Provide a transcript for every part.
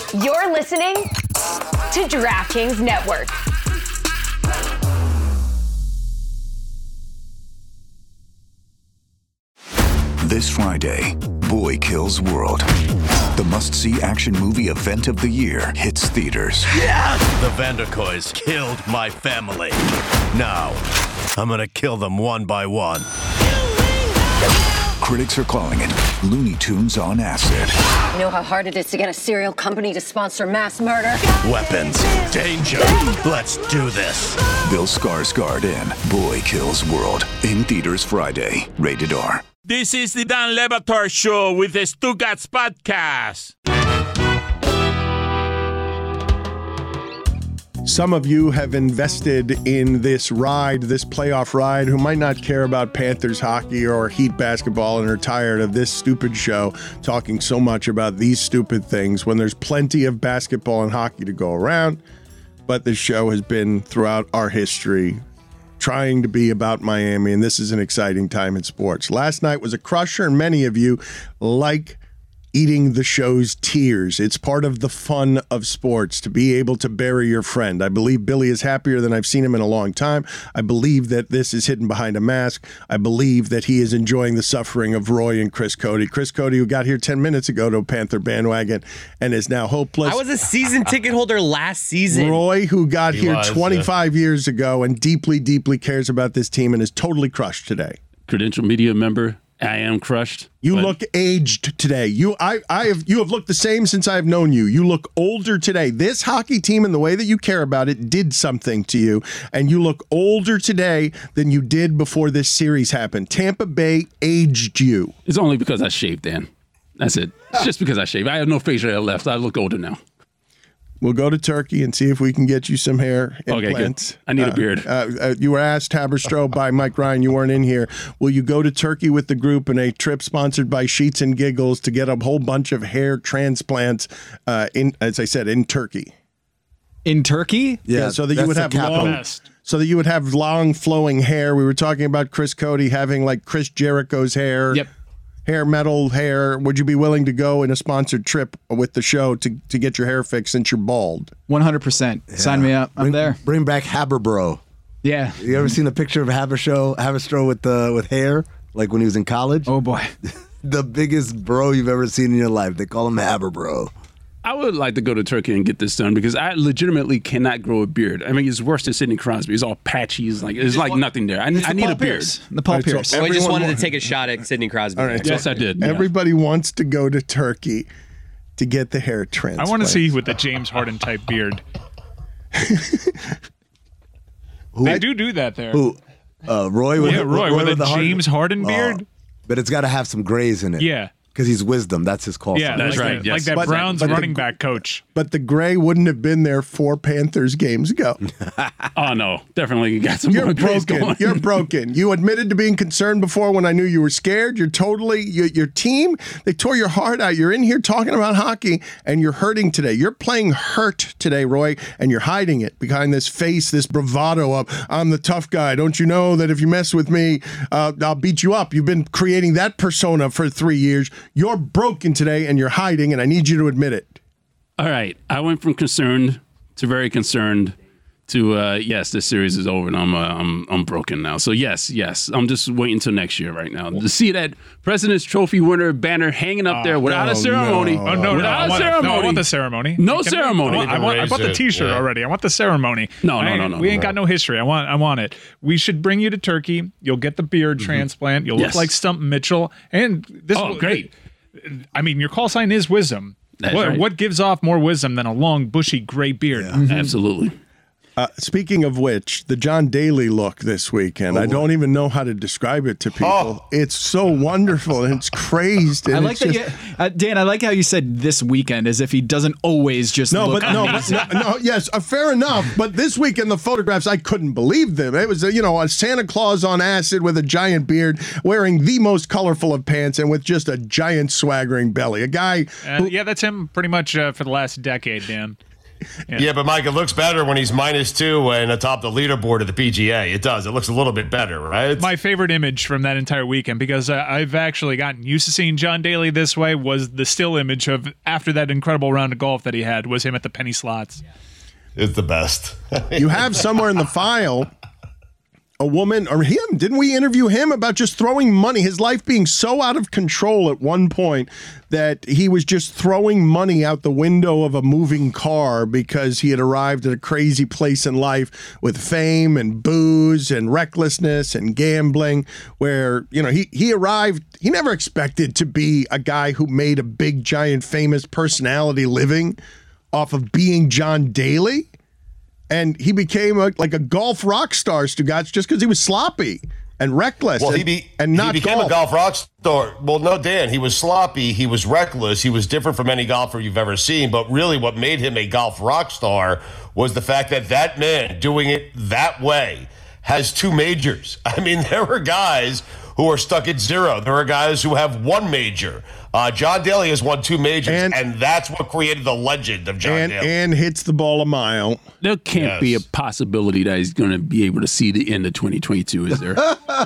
You're listening to DraftKings Network. This Friday, Boy Kills World. The must-see action movie event of the year hits theaters. Yes! The Vanderkoys killed my family. Now, I'm gonna kill them one by one. Critics are calling it Looney Tunes on acid. You know how hard it is to get a cereal company to sponsor mass murder? Weapons, danger. Let's do this. Bill Skarsgård in Boy Kills World. In theaters Friday. Rated R. This is the Dan Le Batard Show with the Stugatz Podcast. Some of you have invested in this ride, this playoff ride, who might not care about Panthers hockey or Heat basketball and are tired of this stupid show talking so much about these stupid things when there's plenty of basketball and hockey to go around. But this show has been throughout our history trying to be about Miami, and this is an exciting time in sports. Last night was a crusher, and many of you like eating the show's tears. It's part of the fun of sports to be able to bury your friend. I believe Billy is happier than I've seen him in a long time. I believe that this is hidden behind a mask. I believe that he is enjoying the suffering of Roy and Chris Cody. Chris Cody, who got here 10 minutes ago to a Panther bandwagon and is now hopeless. I was a season ticket holder last season. Roy, who got here 25 years ago and deeply, deeply cares about this team and is totally crushed today. Credential media member. I am crushed. You look aged today. You have looked the same since I've known you. You look older today. This hockey team and the way that you care about it did something to you, and you look older today than you did before this series happened. Tampa Bay aged you. It's only because I shaved, Dan. That's it. It's just because I shaved. I have no facial hair left. I look older now. We'll go to Turkey and see if we can get you some hair implants. Okay, good. I need a beard. You were asked, Haberstroh, by Mike Ryan. You weren't in here. Will you go to Turkey with the group in a trip sponsored by Sheets and Giggles to get a whole bunch of hair transplants, as I said, in Turkey? In Turkey? Yeah, so that you would have long flowing hair. We were talking about Chris Cody having like Chris Jericho's hair. Yep. Hair, metal hair. Would you be willing to go in a sponsored trip with the show to get your hair fixed since you're bald? 100%. Yeah. Sign me up. I'm there. Bring back Haberbro. Yeah. You ever seen a picture of Haberstroh with hair, like when he was in college? Oh boy, the biggest bro you've ever seen in your life. They call him Haberbro. I would like to go to Turkey and get this done because I legitimately cannot grow a beard. I mean, it's worse than Sidney Crosby. It's all patchy. It's like nothing there. I need a beard. The Paul Pierce. So I just wanted to take a shot at Sidney Crosby. All right, yes, I did. Everybody wants to go to Turkey to get the hair transplant. I want to see you with the James Harden type beard. They do that there. Who? Roy? Roy with a James Harden beard? But it's got to have some grays in it. Yeah. Because he's wisdom. That's his call. Yeah, that's right. Like that Browns running back coach. But the gray wouldn't have been there 4 Panthers games ago. Oh, no. Definitely got some more grays going. You're broken. You admitted to being concerned before when I knew you were scared. You're totally, your team, they tore your heart out. You're in here talking about hockey, and you're hurting today. You're playing hurt today, Roy, and you're hiding it behind this face, this bravado of, I'm the tough guy. Don't you know that if you mess with me, I'll beat you up? You've been creating that persona for 3 years. You're broken today, and you're hiding, and I need you to admit it. All right. I went from concerned to very concerned to, yes, this series is over, and I'm broken now. So, yes. I'm just waiting until next year right now to see that President's Trophy winner banner hanging up there without a ceremony. No. Oh, no. I want the ceremony. No ceremony. I bought the T-shirt already. I want the ceremony. No. We ain't got no history. I want it. We should bring you to Turkey. You'll get the beard transplant. You'll look like Stump Mitchell. And this great. I mean, your call sign is wisdom. What gives off more wisdom than a long, bushy, gray beard? Yeah. Absolutely. Speaking of which, the John Daly look this weekend, I don't even know how to describe it to people. It's so wonderful and it's crazed. And I like that, Dan. I like how you said this weekend, as if he doesn't always just look amazing. Yes, fair enough. But this weekend, the photographs, I couldn't believe them. It was, a Santa Claus on acid with a giant beard, wearing the most colorful of pants, and with just a giant swaggering belly. A guy. Yeah, that's him pretty much for the last decade, Dan. Yeah, but Mike, it looks better when he's -2 and atop the leaderboard of the PGA. It does. It looks a little bit better, right? My favorite image from that entire weekend, because I've actually gotten used to seeing John Daly this way, was the still image of after that incredible round of golf that he had, was him at the penny slots. It's the best. You have somewhere in the file a woman, or him, didn't we interview him about just throwing money, his life being so out of control at one point that he was just throwing money out the window of a moving car because he had arrived at a crazy place in life with fame and booze and recklessness and gambling, where, you know, he arrived, he never expected to be a guy who made a big, giant, famous personality living off of being John Daly. And he became like a golf rock star, Stugotz, just because he was sloppy and reckless. Well, he became a golf rock star. Well, no, Dan, he was sloppy. He was reckless. He was different from any golfer you've ever seen. But really what made him a golf rock star was the fact that that man doing it that way has 2 majors. I mean, there were guys who are stuck at 0. There are guys who have 1 major. John Daly has won 2 majors, and that's what created the legend of John Daly. And hits the ball a mile. There can't be a possibility that he's going to be able to see the end of 2022, is there?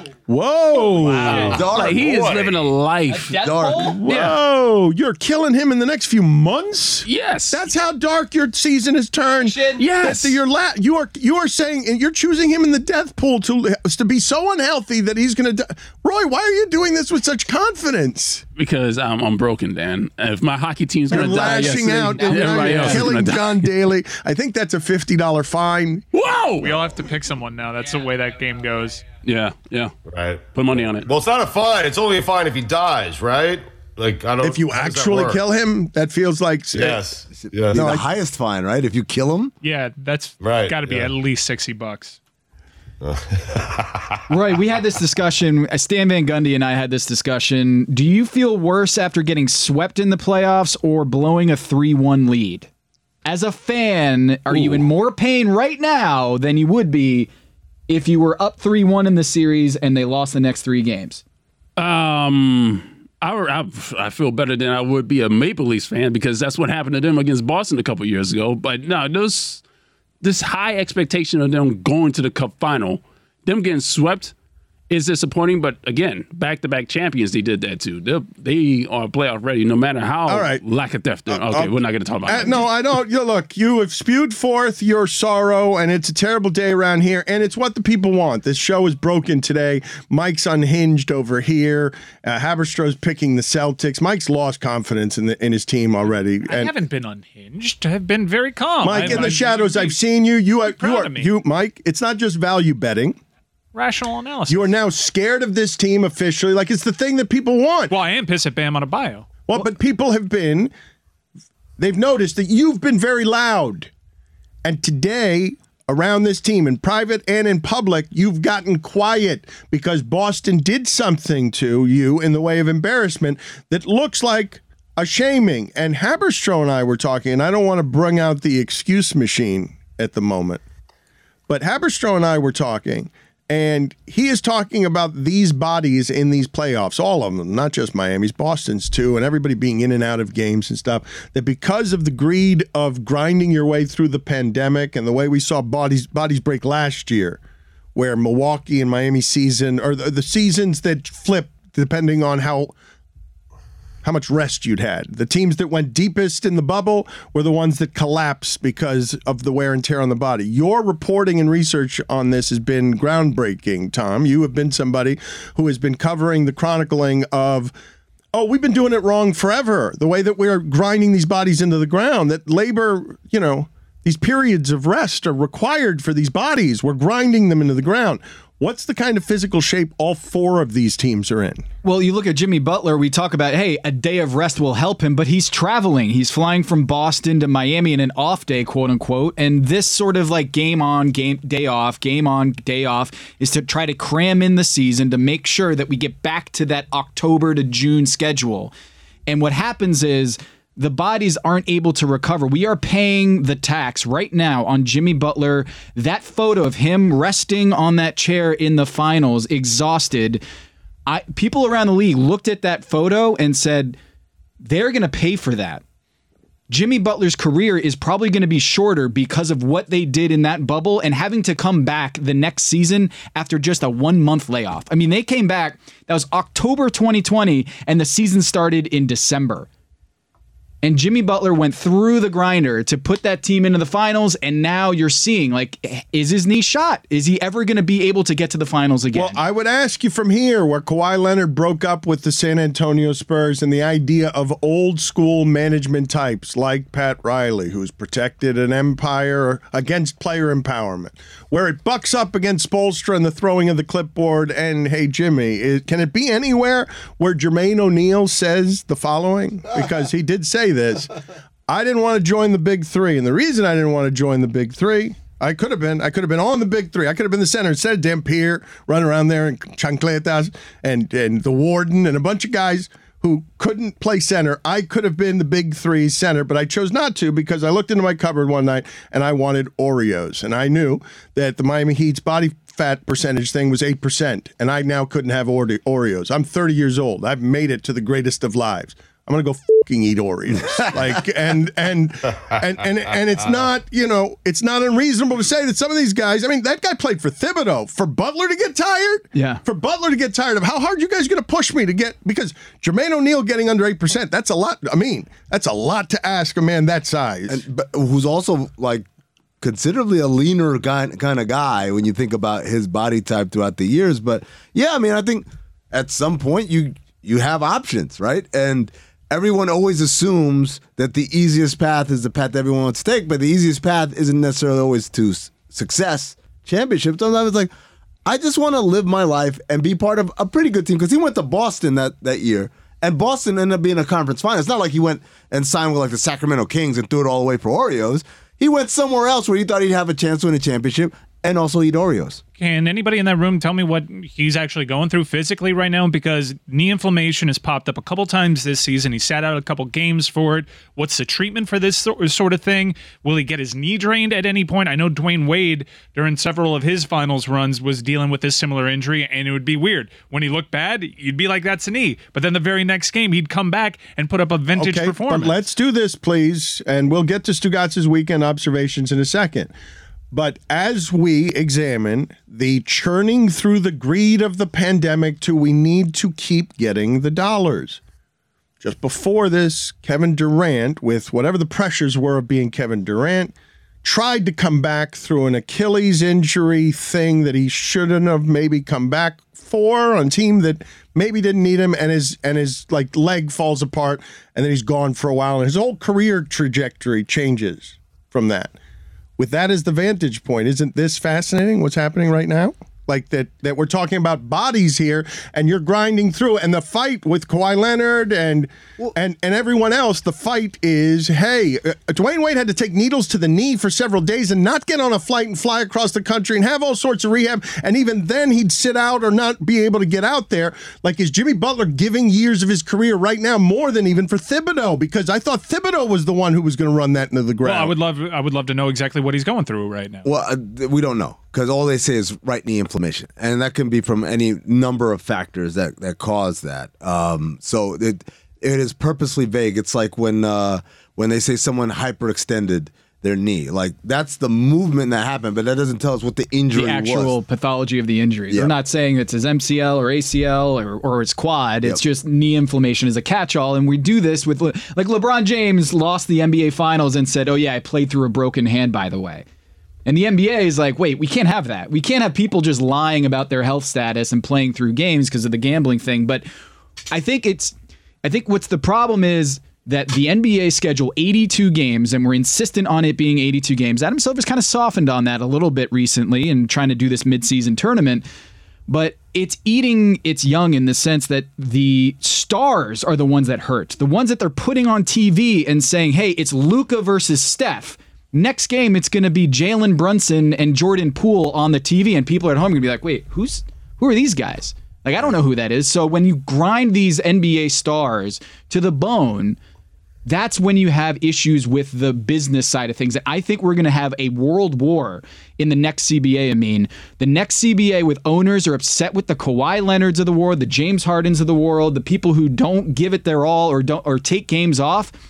Whoa. Wow. Like, he is living a life. Dark. Whoa. You're killing him in the next few months? Yes. That's how dark your season has turned. Yes. You are saying, and you're choosing him in the death pool to be so unhealthy that he's going to die. Roy, why are you doing this with such confidence? Because I'm broken, Dan. If my hockey team's going to die, lashing out, everybody else killing John Daly. I think that's a $50 fine. Whoa! We all have to pick someone now. That's the way that game goes. Yeah. Right. Put money on it. Well, it's not a fine. It's only a fine if he dies, right? Like, I don't. If you actually kill him, that feels like yes. No, the highest fine, right? If you kill him. Yeah, that's right. Got to be at least $60. Roy, we had this discussion. Stan Van Gundy and I had this discussion. Do you feel worse after getting swept in the playoffs or blowing a 3-1 lead? As a fan, are you in more pain right now than you would be if you were up 3-1 in the series and they lost the next 3 games? I feel better than I would be a Maple Leafs fan, because that's what happened to them against Boston a couple years ago. But no, this high expectation of them going to the Cup final, them getting swept is disappointing. But again, back-to-back champions, they did that too. They are playoff ready, no matter how lack of depth. Okay, we're not going to talk about that. No, I don't. Look, you have spewed forth your sorrow, and it's a terrible day around here, and it's what the people want. This show is broken today. Mike's unhinged over here. Haberstrom's picking the Celtics. Mike's lost confidence in his team already. I haven't been unhinged. I've been very calm. Mike, in the shadows, I've seen you. You, Mike, it's not just value betting. Rational analysis. You are now scared of this team officially. Like, it's the thing that people want. Well, I am pissed at Bam Adebayo. Well, but people they've noticed that you've been very loud. And today, around this team, in private and in public, you've gotten quiet because Boston did something to you in the way of embarrassment that looks like a shaming. And Haberstrom and I were talking, and I don't want to bring out the excuse machine at the moment, but Haberstrom and I were talking, and he is talking about these bodies in these playoffs, all of them, not just Miami's, Boston's too, and everybody being in and out of games and stuff, that because of the greed of grinding your way through the pandemic and the way we saw bodies break last year, where Milwaukee and Miami season, or the seasons that flip depending on how much rest you'd had. The teams that went deepest in the bubble were the ones that collapsed because of the wear and tear on the body. Your reporting and research on this has been groundbreaking, Tom. You have been somebody who has been covering the chronicling of, we've been doing it wrong forever. The way that we're grinding these bodies into the ground, that labor, these periods of rest are required for these bodies. We're grinding them into the ground. What's the kind of physical shape all 4 of these teams are in? Well, you look at Jimmy Butler, we talk about, hey, a day of rest will help him, but he's traveling. He's flying from Boston to Miami in an off day, quote unquote. And this sort of like game on, day off is to try to cram in the season to make sure that we get back to that October to June schedule. And what happens is the bodies aren't able to recover. We are paying the tax right now on Jimmy Butler. That photo of him resting on that chair in the finals, exhausted. People around the league looked at that photo and said, they're going to pay for that. Jimmy Butler's career is probably going to be shorter because of what they did in that bubble and having to come back the next season after just a 1-month layoff. I mean, they came back, that was October 2020, and the season started in December. And Jimmy Butler went through the grinder to put that team into the finals, and now you're seeing, like, is his knee shot? Is he ever going to be able to get to the finals again? Well, I would ask you from here, where Kawhi Leonard broke up with the San Antonio Spurs and the idea of old school management types like Pat Riley, who's protected an empire against player empowerment, where it bucks up against Spoelstra and the throwing of the clipboard. And hey, Jimmy, can it be anywhere where Jermaine O'Neal says the following? Because he did say this. I didn't want to join the big three. And the reason I didn't want to join the big three, I could have been on the big three. I could have been the center instead of Dampier running around there and Chancletas and the Warden and a bunch of guys who couldn't play center. I could have been the big three center, but I chose not to because I looked into my cupboard one night and I wanted Oreos. And I knew that the Miami Heat's body fat percentage thing was 8%, and I now couldn't have Oreos. I'm 30 years old. I've made it to the greatest of lives. I'm gonna go fucking eat Oreos. Like, and it's not, it's not unreasonable to say that some of these guys. I mean, that guy played for Thibodeau. For Butler to get tired, For Butler to get tired of how hard you guys gonna push me to get, because Jermaine O'Neal getting under 8%. That's a lot. I mean, that's a lot to ask a man that size, but who's also like considerably a leaner kind of guy when you think about his body type throughout the years. But yeah, I mean, I think at some point you have options, right? And everyone always assumes that the easiest path is the path that everyone wants to take, but the easiest path isn't necessarily always to success, championship. Sometimes it's like, I just want to live my life and be part of a pretty good team, because he went to Boston that year, and Boston ended up being a conference final. It's not like he went and signed with like the Sacramento Kings and threw it all away for Oreos. He went somewhere else where he thought he'd have a chance to win a championship and also eat Oreos. Can anybody in that room tell me what he's actually going through physically right now? Because knee inflammation has popped up a couple times this season. He sat out a couple games for it. What's the treatment for this sort of thing? Will he get his knee drained at any point? I know Dwayne Wade, during several of his finals runs, was dealing with this similar injury, and it would be weird. When he looked bad, you'd be like, that's a knee. But then the very next game, he'd come back and put up a vintage performance. But let's do this, please, and we'll get to Stugatz's weekend observations in a second. But as we examine the churning through the greed of the pandemic to we need to keep getting the dollars. Just before this, Kevin Durant, with whatever the pressures were of being Kevin Durant, tried to come back through an Achilles injury thing that he shouldn't have maybe come back for on a team that maybe didn't need him, and his like leg falls apart, and then he's gone for a while, and his whole career trajectory changes from that. With that as the vantage point, isn't this fascinating what's happening right now? Like that we're talking about bodies here, and you're grinding through, and the fight with Kawhi Leonard and everyone else, the fight is, hey, Dwayne Wade had to take needles to the knee for several days and not get on a flight and fly across the country and have all sorts of rehab, and even then he'd sit out or not be able to get out there. Like, is Jimmy Butler giving years of his career right now more than even for Thibodeau? Because I thought Thibodeau was the one who was going to run that into the ground. Well, I would love to know exactly what he's going through right now. Well, we don't know, because all they say is right knee inflammation, and that can be from any number of factors that cause that. So it is purposely vague. It's like when they say someone hyperextended their knee, like that's the movement that happened, but that doesn't tell us what the injury was. The actual pathology of the injury. Yeah. They're not saying it's his MCL or ACL or his quad. It's just knee inflammation is a catch-all, and we do this with, like, LeBron James lost the NBA Finals and said, "Oh yeah, I played through a broken hand, by the way." And the NBA is like, wait, we can't have that. We can't have people just lying about their health status and playing through games because of the gambling thing. But I think what's the problem is that the NBA schedule 82 games, and we're insistent on it being 82 games. Adam Silver's kind of softened on that a little bit recently and trying to do this midseason tournament. But it's eating its young in the sense that the stars are the ones that hurt. The ones that they're putting on TV and saying, hey, it's Luka versus Steph. Next game, it's going to be Jalen Brunson and Jordan Poole on the TV, and people at home are going to be like, wait, who are these guys? Like, I don't know who that is. So when you grind these NBA stars to the bone, that's when you have issues with the business side of things. And I think we're going to have a world war in the next CBA. I mean, the next CBA with owners are upset with the Kawhi Leonards of the world, the James Hardens of the world, the people who don't give it their all or take games off.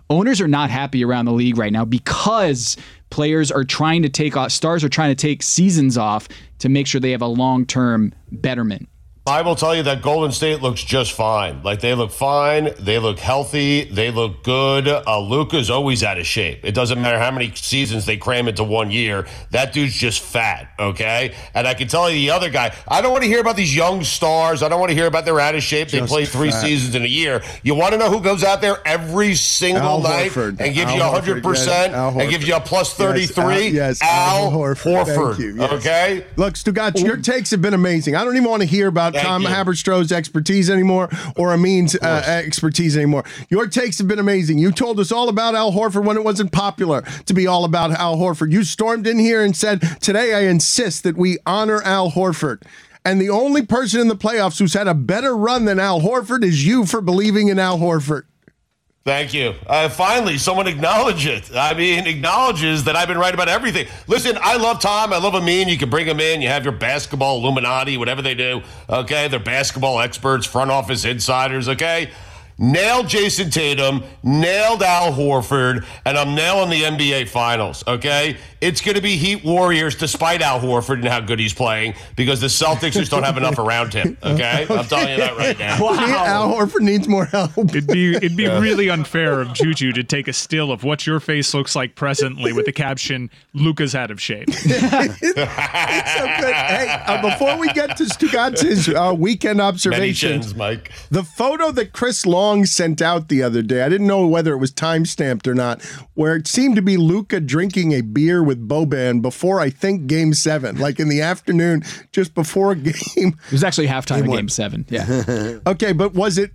Owners are not happy around the league right now because players are trying to take off, stars are trying to take seasons off to make sure they have a long-term betterment. I will tell you that Golden State looks just fine. Like, they look fine. They look healthy. They look good. Luka's always out of shape. It doesn't matter how many seasons they cram into 1 year. That dude's just fat, okay? And I can tell you the other guy, I don't want to hear about these young stars. I don't want to hear about they're out of shape. They play 3 seasons in a year. You want to know who goes out there every single night and gives you 100% and gives you a plus 33? Yes, Al Horford. Thank you. Yes. Okay? Look, Stugotz, your takes have been amazing. I don't even want to hear about Tom Haberstroh's expertise anymore or Amin's expertise anymore. Your takes have been amazing. You told us all about Al Horford when it wasn't popular to be all about Al Horford. You stormed in here and said, today I insist that we honor Al Horford. And the only person in the playoffs who's had a better run than Al Horford is you for believing in Al Horford. Thank you. Finally, someone acknowledge it. I mean, acknowledges that I've been right about everything. Listen, I love Tom. I love Amin. You can bring them in. You have your basketball Illuminati, whatever they do. Okay, they're basketball experts, front office insiders. Okay, nailed Jason Tatum, nailed Al Horford, and I'm nailing the NBA Finals. Okay, it's going to be Heat Warriors despite Al Horford and how good he's playing because the Celtics just don't have enough around him. Okay, I'm telling you that right now. Wow. Al Horford needs more help. It'd be really unfair of Juju to take a still of what your face looks like presently with the caption "Luka's out of shape." It's so good. Hey, before we get to Stugotz's weekend observations, Mike, the photo that Chris Long sent out the other day, I didn't know whether it was time-stamped or not, where it seemed to be Luka drinking a beer with Boban before, I think, Game 7, like in the afternoon, just before a game. It was actually halftime in Game 7. Yeah. Okay, but was it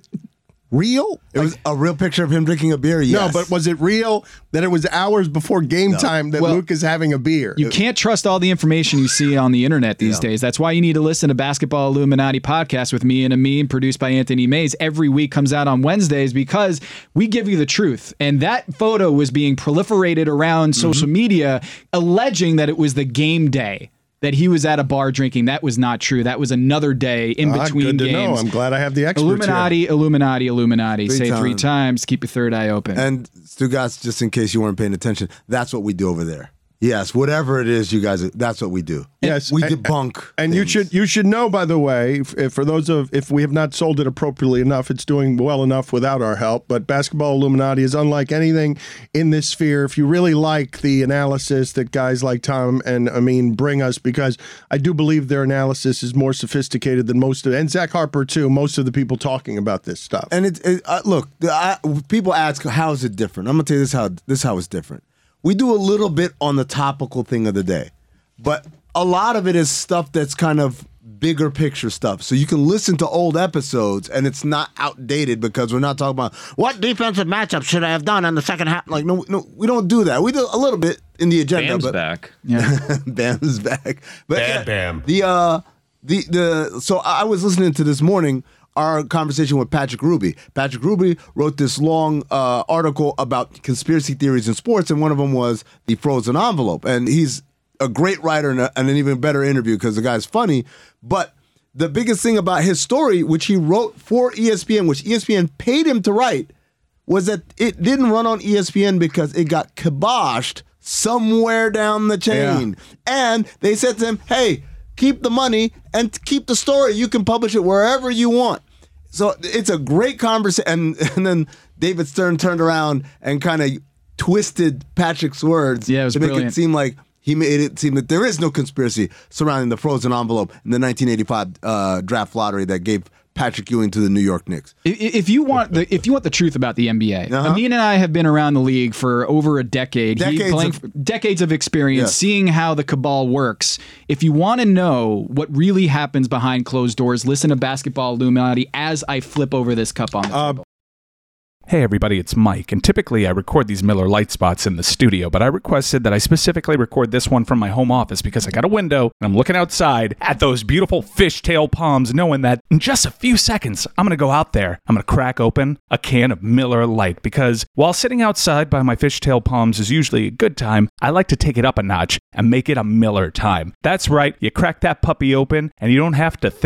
real? It was a real picture of him drinking a beer, yes. No, but was it real that it was hours before game time that Luke is having a beer? You can't trust all the information you see on the internet these days. That's why you need to listen to Basketball Illuminati podcast with me and Amin, produced by Anthony Mays. Every week comes out on Wednesdays because we give you the truth. And that photo was being proliferated around social media, alleging that it was the game day, that he was at a bar drinking. That was not true. That was another day in between good to games. know. I'm glad I have the experts Illuminati, here. Illuminati. Say it 3 times. Keep your third eye open. And Stugotz, just in case you weren't paying attention, that's what we do over there. Yes, whatever it is, you guys, that's what we do. Yes, we debunk. And things. you should know, by the way, if we have not sold it appropriately enough, it's doing well enough without our help. But Basketball Illuminati is unlike anything in this sphere. If you really like the analysis that guys like Tom and Amin bring us, because I do believe their analysis is more sophisticated than most of, and Zach Harper too, most of the people talking about this stuff. And look, people ask, how is it different? I'm gonna tell you this how it's different. We do a little bit on the topical thing of the day, but a lot of it is stuff that's kind of bigger picture stuff. So you can listen to old episodes and it's not outdated because we're not talking about what defensive matchup should I have done on the second half. Like, no, we don't do that. We do a little bit in the agenda. Bam's but back. Yeah. Bam's back. But Bam. So I was listening to this morning our conversation with Patrick Ruby. Patrick Ruby wrote this long article about conspiracy theories in sports, and one of them was the frozen envelope. And he's a great writer and an even better interview because the guy's funny. But the biggest thing about his story, which he wrote for ESPN, which ESPN paid him to write, was that it didn't run on ESPN because it got kiboshed somewhere down the chain. Yeah. And they said to him, hey, keep the money and keep the story. You can publish it wherever you want. So it's a great conversation. And then David Stern turned around and kind of twisted Patrick's words to make brilliant. it seem like he made it seem that there is no conspiracy surrounding the frozen envelope in the 1985 draft lottery that gave Patrick Ewing to the New York Knicks. If you want the truth about the NBA, Amin and I have been around the league for over a decade. Decades of experience, seeing how the cabal works. If you want to know what really happens behind closed doors, listen to Basketball Illuminati as I flip over this cup on the table. Hey everybody, it's Mike, and typically I record these Miller Lite spots in the studio, but I requested that I specifically record this one from my home office because I got a window and I'm looking outside at those beautiful fishtail palms, knowing that in just a few seconds I'm going to go out there, I'm going to crack open a can of Miller Lite, because while sitting outside by my fishtail palms is usually a good time, I like to take it up a notch and make it a Miller time. That's right, you crack that puppy open and you don't have to think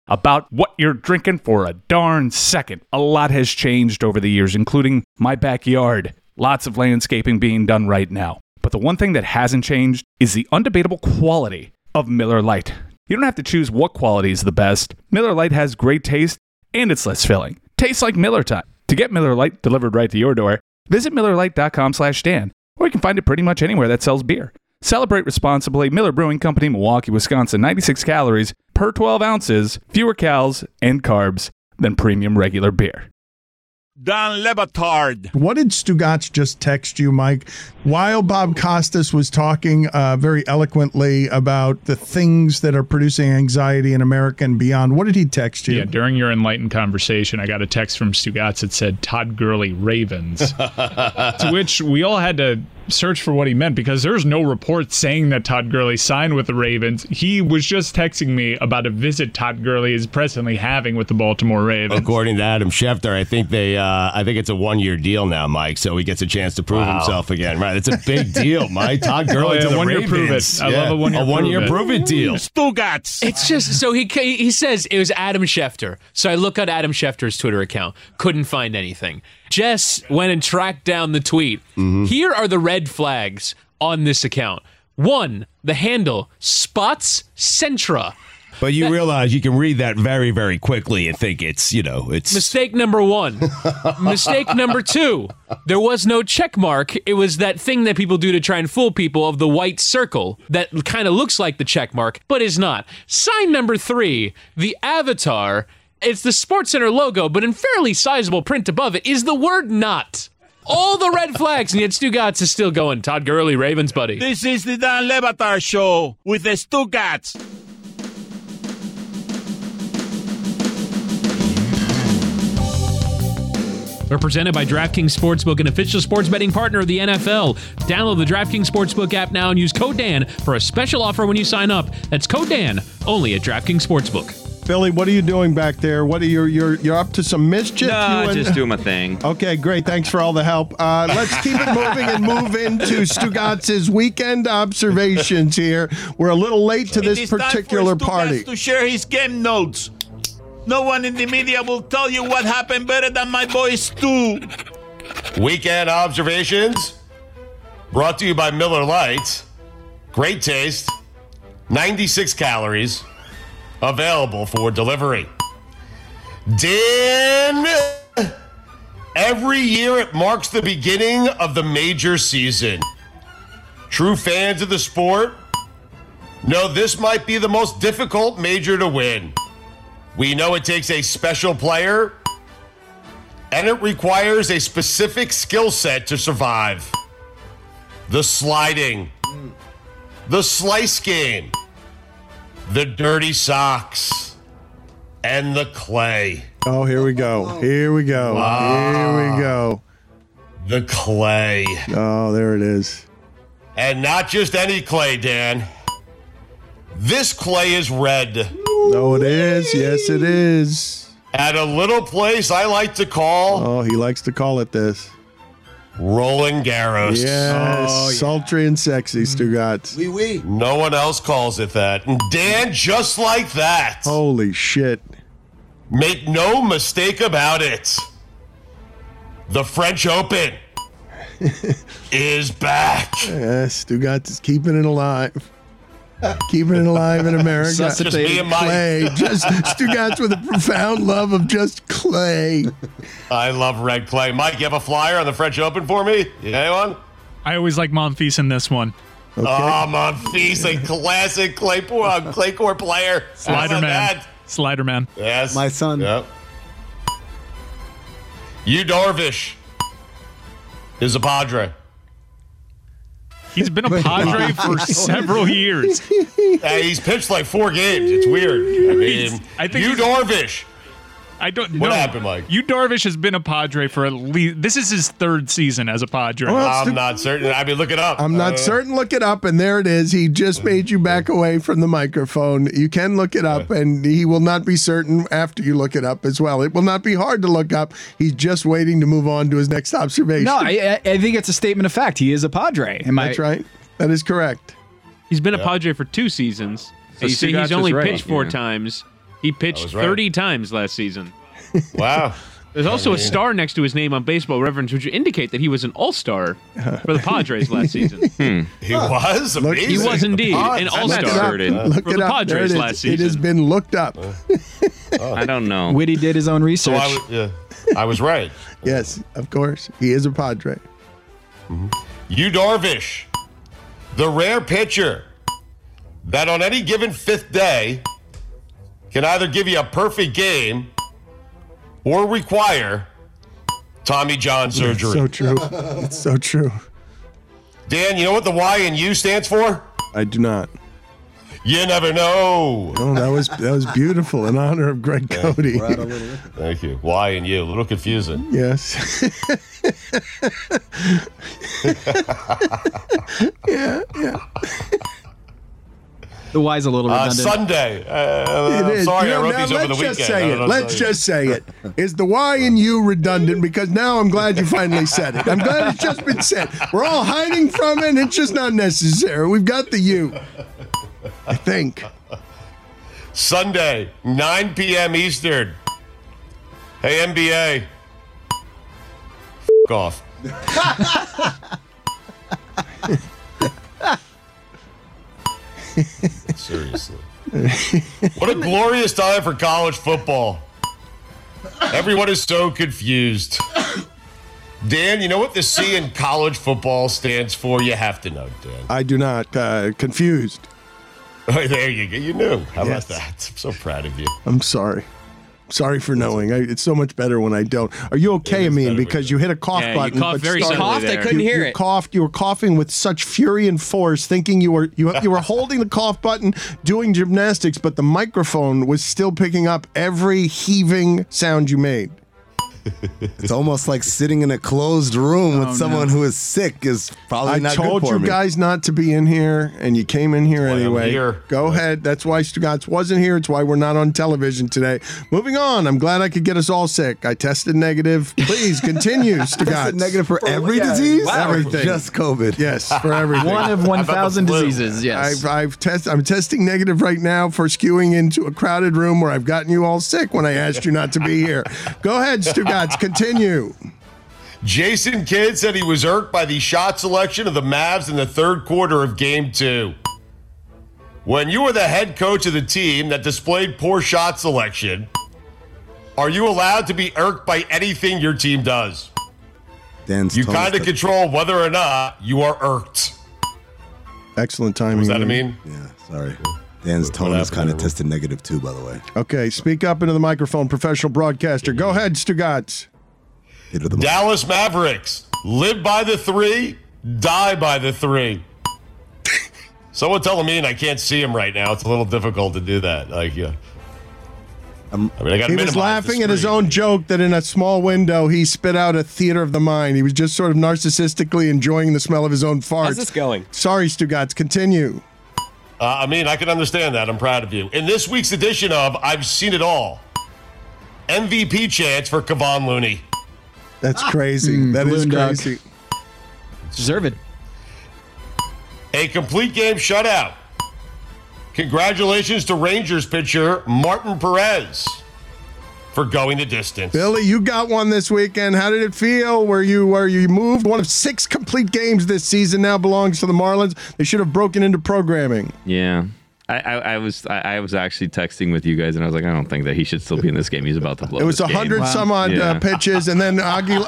about what you're drinking for a darn second. A lot has changed over the years, including my backyard. Lots of landscaping being done right now. But the one thing that hasn't changed is the undebatable quality of Miller Lite. You don't have to choose what quality is the best. Miller Lite has great taste, and it's less filling. Tastes like Miller time. To get Miller Lite delivered right to your door, visit MillerLite.com/Dan, or you can find it pretty much anywhere that sells beer. Celebrate responsibly. Miller Brewing Company, Milwaukee, Wisconsin. 96 calories per 12 ounces, fewer calories and carbs than premium regular beer. Don Le Batard. What did Stugotz just text you, Mike? While Bob Costas was talking very eloquently about the things that are producing anxiety in America and beyond, what did he text you? Yeah, during your enlightened conversation, I got a text from Stugotz that said Todd Gurley Ravens, to which we all had to search for what he meant because there's no report saying that Todd Gurley signed with the Ravens. He was just texting me about a visit Todd Gurley is presently having with the Baltimore Ravens. According to Adam Schefter, I think it's a 1-year deal now, Mike, so he gets a chance to prove himself again. Right, it's a big deal, Mike. Todd Gurley to the one-year Ravens. prove it. I love a one-year prove it deal. Stugotz. It's just so he says it was Adam Schefter. So I look at Adam Schefter's Twitter account, couldn't find anything. Jess went and tracked down the tweet. Here are the red flags on this account. 1, the handle Spots Centra. But you realize you can read that very, very quickly and think it's Mistake number 1. Mistake number 2. There was no check mark. It was that thing that people do to try and fool people of the white circle that kind of looks like the check mark, but is not. Sign number 3, the avatar. It's the SportsCenter logo, but in fairly sizable print above it is the word not. All the red flags, and yet Stugotz is still going. Todd Gurley, Ravens, buddy. This is the Dan Le Batard Show with the Stugotz. We're presented by DraftKings Sportsbook, an official sports betting partner of the NFL. Download the DraftKings Sportsbook app now and use code Dan for a special offer when you sign up. That's code Dan, only at DraftKings Sportsbook. Billy, what are you doing back there? What are you're up to some mischief? No, just doing my thing. Okay, great. Thanks for all the help. Let's keep it moving and move into Stugotz's weekend observations here. We're a little late to this particular party. To share his game notes. No one in the media will tell you what happened better than my boy Stu. Weekend observations brought to you by Miller Lite. Great taste, 96 calories. Available for delivery. Dan, every year it marks the beginning of the major season. True fans of the sport know this might be the most difficult major to win. We know it takes a special player, and it requires a specific skill set to survive. The sliding, the slice game, the dirty socks, and the clay. Oh, here we go. Here we go. Here we go. The clay. Oh, there it is. And not just any clay, Dan. This clay is red. Oh, it is. Yes, it is. At a little place I like to call... Oh, he likes to call it this. Roland Garros. Yes, sultry and sexy, Stugotz. Oui. No one else calls it that. And Dan, just like that. Holy shit. Make no mistake about it. The French Open is back. Yes, Stugotz is keeping it alive. Keeping it alive in America. Just me and Mike. Clay. Just Stugotz with a profound love of just clay. I love red clay. Mike, you have a flyer on the French Open for me? You got one? I always like Monfils in this one. Okay. Oh, Monfils, a classic clay court player. Slider man. Slider man. Yes. My son. Yep. Yu Darvish is a Padre. He's been a Padre for several years. He's pitched like 4 games. It's weird. I think Yu Darvish. I don't know. What happened, Mike? Yu Darvish has been a Padre for at least... This is his 3rd season as a Padre. I'm not certain. I mean, look it up. I'm not certain. Look it up, and there it is. He just made you back away from the microphone. You can look it up, and he will not be certain after you look it up as well. It will not be hard to look up. He's just waiting to move on to his next observation. No, I think it's a statement of fact. He is a Padre. That's right. That is correct. He's been a Padre for 2 seasons. So he's Stugotz only is right, pitched 4 times. He pitched was right. 30 times last season. Wow. There's also a star next to his name on Baseball Reference, which would indicate that he was an all-star for the Padres last season. He was amazing. He was indeed an all-star Look for it the up. Padres There it last is. season. It has been looked up. I don't know. Whitty did his own So research. I was right. Yes, of course. He is a Padre. Yu Darvish, the rare pitcher that on any given fifth day can either give you a perfect game or require Tommy John surgery. So true. It's so true. Dan, you know what the Y in U stands for? I do not. You never know. Oh, that was beautiful in honor of Greg Cody. Thank you. Y and U, a little confusing. Yes. yeah. The Y's a little redundant. Sunday. It is. Sorry, You know, I wrote now these over the let's weekend. just say it. Let's just say it. Is the Y and U redundant? Because now I'm glad you finally said it. I'm glad it's just been said. We're all hiding from it, and it's just not necessary. We've got the U. I think. Sunday, 9 p.m. Eastern. Hey, NBA. F*** off. Seriously. What a glorious time for college football. Everyone is so confused. Dan, you know what the C in college football stands for? You have to know, Dan. I do not. Confused. Oh, there you go. You knew. How Yes. about that? I'm so proud of you. I'm sorry. Sorry for knowing. It's so much better when I don't. Are you okay, Amin? Because you hit a cough Yeah, you button. coughed but very started- suddenly there. I couldn't hear you it. Coughed. You were coughing with such fury and force, thinking you were holding the cough button, doing gymnastics, but the microphone was still picking up every heaving sound you made. It's almost like sitting in a closed room with Oh, someone no. who is sick is probably I not told good for you me. guys not to be in here, and you came in here That's why I'm anyway. here. Go ahead. That's why Stugatz wasn't here. It's why we're not on television today. Moving on. I'm glad I could get us all sick. I tested negative. Please continue, Stugatz. Tested negative for every disease? Wow. Everything. Just COVID. Yes, for everything. One of 1,000 diseases, yes. I'm testing negative right now for skewing into a crowded room where I've gotten you all sick when I asked you not to be here. Go ahead, Stugatz. Continue. Jason Kidd said he was irked by the shot selection of the Mavs in the third quarter of Game 2. When you were the head coach of the team that displayed poor shot selection, are you allowed to be irked by anything your team does? Dan's You tone kind of is- control whether or not you are irked. Excellent timing. Was that a mean? Yeah, sorry. Dan's tone is kind of tested negative too, by the way. Okay, speak up into the microphone, professional broadcaster. Go ahead, Stugatz. Dallas Mavericks, live by the 3, die by the 3. Someone telling me, and I can't see him right now. It's a little difficult to do that. Like, yeah. I mean, I got He was laughing at his own joke that in a small window he spit out a theater of the mind. He was just sort of narcissistically enjoying the smell of his own farts. How's this going? Sorry, Stugatz. Continue. I mean, I can understand that. I'm proud of you. In this week's edition of I've Seen It All, MVP chance for Kevon Looney. That's crazy. That is balloon dog. crazy. Deserve it. A complete game shutout. Congratulations to Rangers pitcher Martin Perez for going the distance. Billy, you got one this weekend. How did it feel? Were you moved? One of 6 complete games this season now belongs to the Marlins. They should have broken into programming. Yeah. I was actually texting with you guys, and I was like, I don't think that he should still be in this game. He's about to blow. It was this game. 100 some odd pitches, and then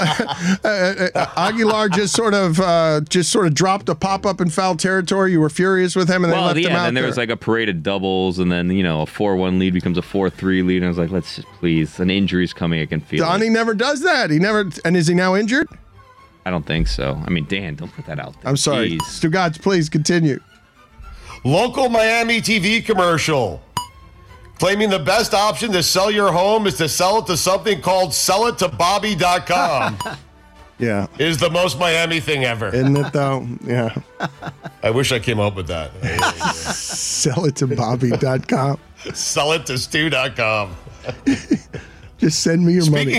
Aguilar just sort of dropped a pop up in foul territory. You were furious with him, and they left him out then there was like a parade of doubles, and then a 4-1 lead becomes a 4-3 lead, and I was like, let's just please. An injury's coming. I can feel Donnie it. never does that. He never. And is he now injured? I don't think so. I mean, Dan, don't put that out there. I'm sorry, Jeez. Stugatz. Please continue. Local Miami TV commercial claiming the best option to sell your home is to sell it to something called sellitToBobby.com. Yeah. Is the most Miami thing ever. Isn't it though? Yeah. I wish I came up with that. Sell it to Bobby.com. Sellittostu.com. Just send me your money.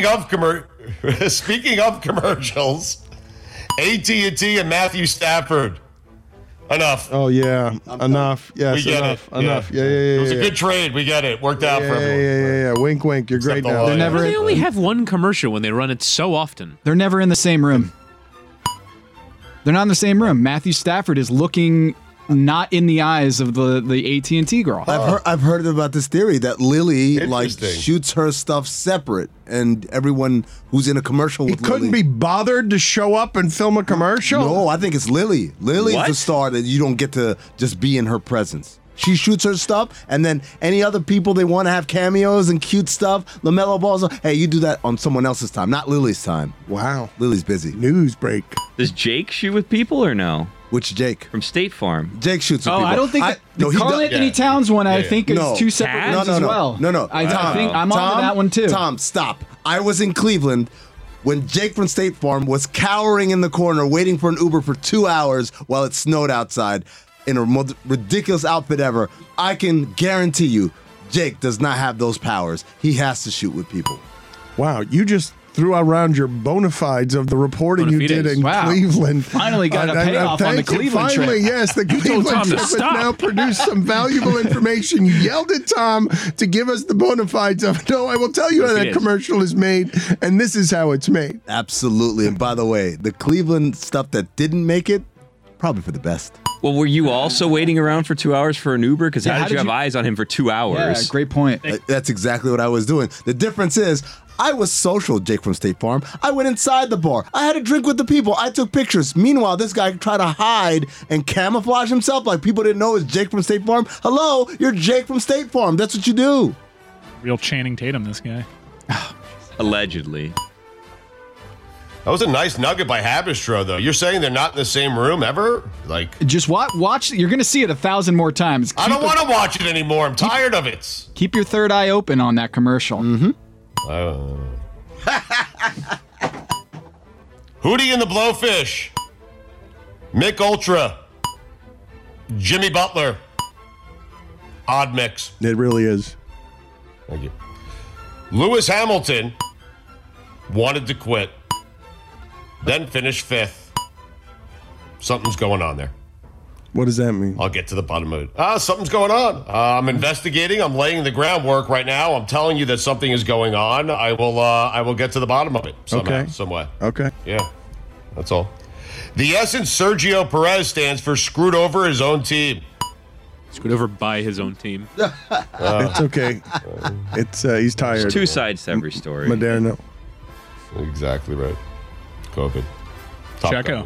Speaking of commercials, AT&T and Matthew Stafford Enough. Oh yeah, enough. Yes, We get enough. it. Enough. Yeah. It was a good trade. We get it. Worked out for everyone. Yeah. Wink, wink. You're great now. They're never. They only have one commercial when they run it so often. They're never in the same room. They're not in the same room. Matthew Stafford is looking not in the eyes of the AT&T girl. I've heard about this theory that Lily like shoots her stuff separate, and everyone who's in a commercial with couldn't be bothered to show up and film a commercial? No, I think it's Lily. Lily's the star that you don't get to just be in her presence. She shoots her stuff, and then any other people they want to have cameos and cute stuff, LaMelo Ball's hey, you do that on someone else's time, not Lily's time. Wow. Lily's busy. News break. Does Jake shoot with people or no? Which Jake? From State Farm. Jake shoots with people. I don't think the Carl Anthony Towns one. I think is two separate ones as well. No. I think I'm on to that one too. Tom, stop. I was in Cleveland when Jake from State Farm was cowering in the corner waiting for an Uber for 2 hours while it snowed outside in a most ridiculous outfit ever. I can guarantee you, Jake does not have those powers. He has to shoot with people. Wow, you just threw around your bona fides of the reporting you did in Cleveland. Finally got a payoff on the Cleveland trip. Finally, yes, the Cleveland trip has now produced some valuable information. You yelled at Tom to give us the bona fides of, no, I will tell you how that commercial is made, and this is how it's made. Absolutely. And by the way, the Cleveland stuff that didn't make it, probably for the best. Well, were you also waiting around for 2 hours for an Uber? Because how did you have eyes on him for 2 hours? Yeah, great point. That's exactly what I was doing. The difference is, I was social, Jake from State Farm. I went inside the bar. I had a drink with the people. I took pictures. Meanwhile, this guy tried to hide and camouflage himself like people didn't know it was Jake from State Farm. Hello, you're Jake from State Farm. That's what you do. Real Channing Tatum, this guy. Allegedly. That was a nice nugget by Habistro, though. You're saying they're not in the same room ever? Like, just watch. You're going to see it 1,000 more times. I don't want to watch it anymore. I'm tired of it. Keep your third eye open on that commercial. Mm-hmm. Hootie and the Blowfish. Mick Ultra. Jimmy Butler. Odd mix. It really is. Thank you. Lewis Hamilton wanted to quit. Then finished 5th. Something's going on there. What does that mean? I'll get to the bottom of it. Something's going on. I'm investigating. I'm laying the groundwork right now. I'm telling you that something is going on. I will get to the bottom of it somehow, some way. Okay. Yeah, that's all. The S in Sergio Perez stands for screwed over his own team. Screwed over by his own team. It's okay. It's he's tired. There's two sides to every story. Moderno. Exactly right. COVID. Checo.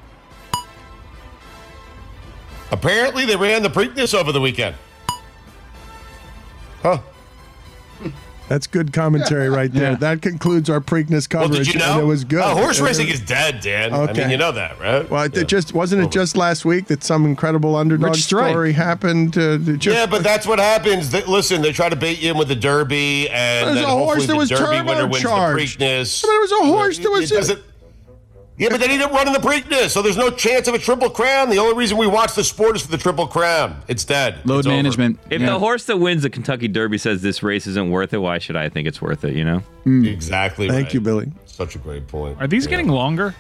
Apparently, they ran the Preakness over the weekend. Huh. That's good commentary right there. Yeah. That concludes our Preakness coverage. Well, did you know? And it was good. Horse racing is dead, Dan. Okay. I mean, you know that, right? Well, it just wasn't it just last week that some incredible underdog story happened. Yeah, but that's what happens. Listen, they try to bait you in with the Derby, and There's then a horse hopefully that the was Derby winner wins the turbocharged. Preakness. But it was a horse that was. Yeah, but they didn't run in the Preakness, so there's no chance of a Triple Crown. The only reason we watch the sport is for the Triple Crown. It's dead. Load It's over. management. If the horse that wins the Kentucky Derby says this race isn't worth it, why should I think it's worth it, you know? Exactly right. Thank you, Billy. Such a great point. Are these getting longer?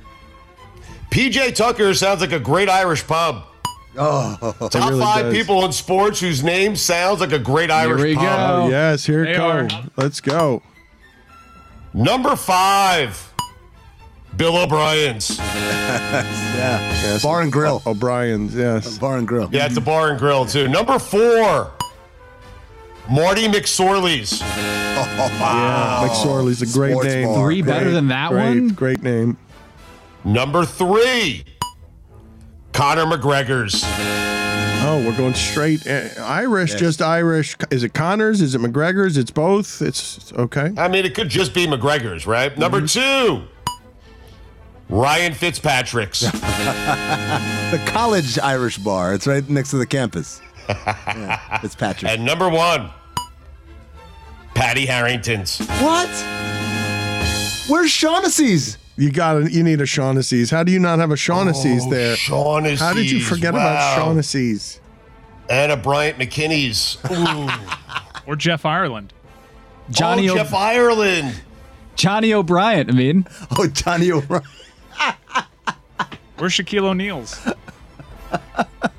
PJ Tucker sounds like a great Irish pub. Oh, Top really 5 does. people in sports whose name sounds like a great Irish we pub. go. Oh, yes, here it They goes. are. Let's go. Number 5, Bill O'Brien's. yeah. Bar and Grill. O'Brien's, yes. Bar and Grill. Yeah, it's a bar and grill, too. Number 4, Marty McSorley's. Yeah, McSorley's a great Sports name. bar. Three better than that one? Great name. Number 3, Conor McGregor's. Oh, we're going straight Irish, just Irish. Is it Connors? Is it McGregor's? It's both. It's okay. I mean, it could just be McGregor's, right? Number 2, Ryan Fitzpatrick's. The college Irish bar. It's right next to the campus. Yeah, it's Patrick. And number 1, Patty Harrington's. What? Where's Shaughnessy's? You need a Shaughnessy's. How do you not have a Shaughnessy's there? Shaughnessy's. How did you forget about Shaughnessy's? And a Bryant McKinney's. Or Jeff Ireland? Jeff Ireland. Johnny O'Brien, I mean. Oh, Johnny O'Brien. Where's Shaquille O'Neal's?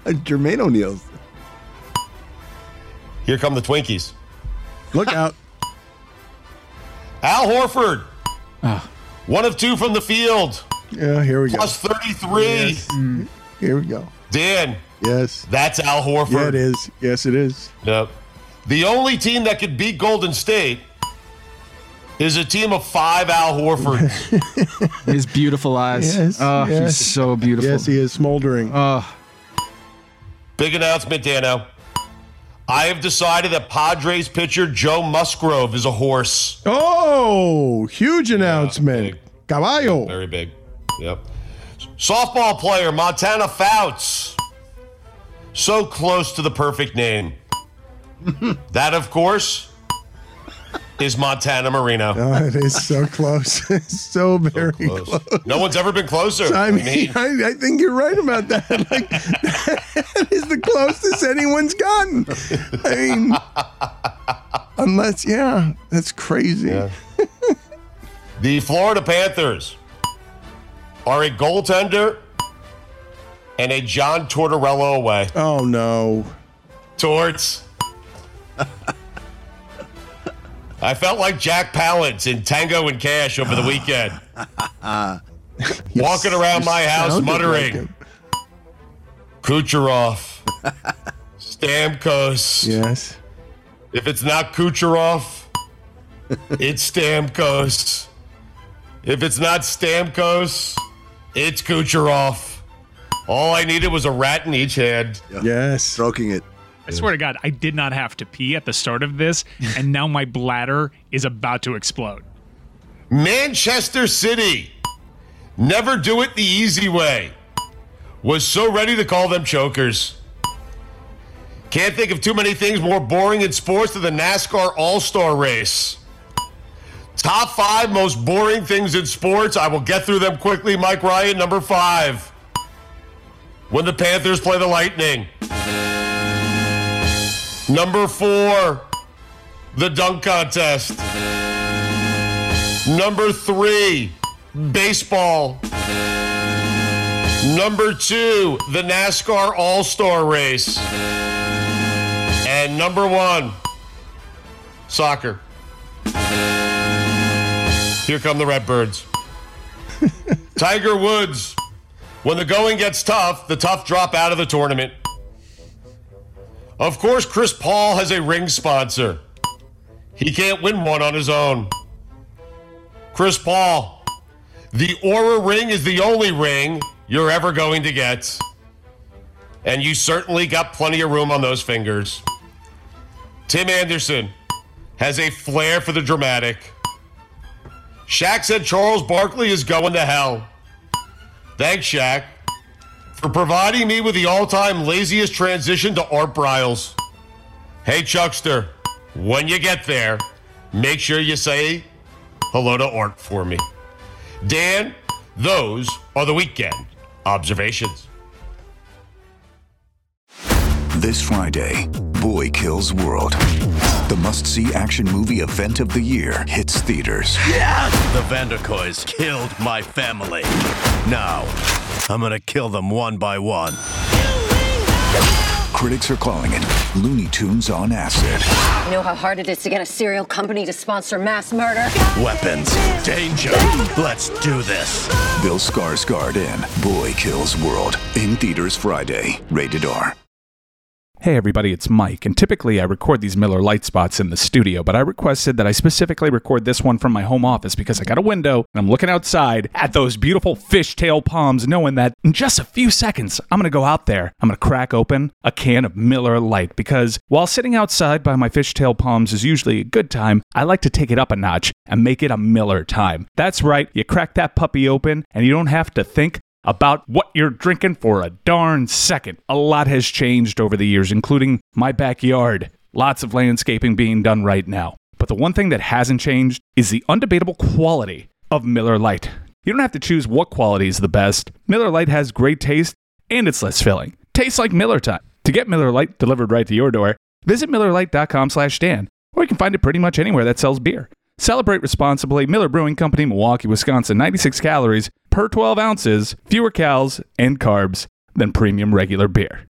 Jermaine O'Neal's. Here come the Twinkies. Look out. Al Horford. 1 of 2 from the field. Yeah, here we go. Plus 33. Yes. Here we go. Dan. Yes. That's Al Horford. Yeah, it is. Yes, it is. Yep. The only team that could beat Golden State is a team of 5 Al Horfords. His beautiful eyes. Yes, Oh, yes. he's so beautiful. Yes, he is smoldering. Big announcement, Dano. I have decided that Padres pitcher Joe Musgrove is a horse. Oh, huge announcement. Caballo. Very big. Yep. Softball player Montana Fouts. So close to the perfect name. That, of course, is Montana Marino. Oh, it is so close. It's so very close. No one's ever been closer. I mean, I think you're right about that. Like, that is the closest anyone's gotten. I mean, unless, that's crazy. Yeah. The Florida Panthers are a goaltender and a John Tortorella away. Oh, no. Torts. I felt like Jack Palance in Tango and Cash over the weekend. Walking around my house muttering, Kucherov, Stamkos. Yes. If it's not Kucherov, it's Stamkos. If it's not Stamkos, it's Kucherov. All I needed was a rat in each hand. Yes. Stroking it. I swear to God, I did not have to pee at the start of this, and now my bladder is about to explode. Manchester City, never do it the easy way, was so ready to call them chokers. Can't think of too many things more boring in sports than the NASCAR All-Star race. Top 5 most boring things in sports. I will get through them quickly. Mike Ryan, number 5. When the Panthers play the Lightning. Number 4, the dunk contest. Number 3, baseball. Number 2, the NASCAR All-Star race. And number 1, soccer. Here come the Redbirds. Tiger Woods. When the going gets tough, the tough drop out of the tournament. Of course, Chris Paul has a ring sponsor. He can't win one on his own. Chris Paul, the Aura ring is the only ring you're ever going to get. And you certainly got plenty of room on those fingers. Tim Anderson has a flair for the dramatic. Shaq said Charles Barkley is going to hell. Thanks, Shaq, for providing me with the all-time laziest transition to Art Briles. Hey, Chuckster, when you get there, make sure you say hello to Art for me. Dan, those are the weekend observations. This Friday, Boy Kills World. The must-see action movie event of the year hits theaters. Yes! The Vanderkoys killed my family. Now, I'm gonna kill them one by one. Critics are calling it Looney Tunes on acid. You know how hard it is to get a serial company to sponsor mass murder? Weapons, danger. Let's do this. Bill Skarsgård in Boy Kills World. In theaters Friday. Rated R. Hey everybody, it's Mike, and typically I record these Miller Lite spots in the studio, but I requested that I specifically record this one from my home office because I got a window and I'm looking outside at those beautiful fishtail palms, knowing that in just a few seconds, I'm going to go out there, I'm going to crack open a can of Miller Lite, because while sitting outside by my fishtail palms is usually a good time, I like to take it up a notch and make it a Miller time. That's right, you crack that puppy open and you don't have to think about what you're drinking for a darn second. A lot has changed over the years, including my backyard. Lots of landscaping being done right now. But the one thing that hasn't changed is the undebatable quality of Miller Lite. You don't have to choose what quality is the best. Miller Lite has great taste and it's less filling. Tastes like Miller time. To get Miller Lite delivered right to your door, visit MillerLite.com/Dan, or you can find it pretty much anywhere that sells beer. Celebrate responsibly. Miller Brewing Company, Milwaukee, Wisconsin. 96 calories per 12 ounces, fewer calories and carbs than premium regular beer.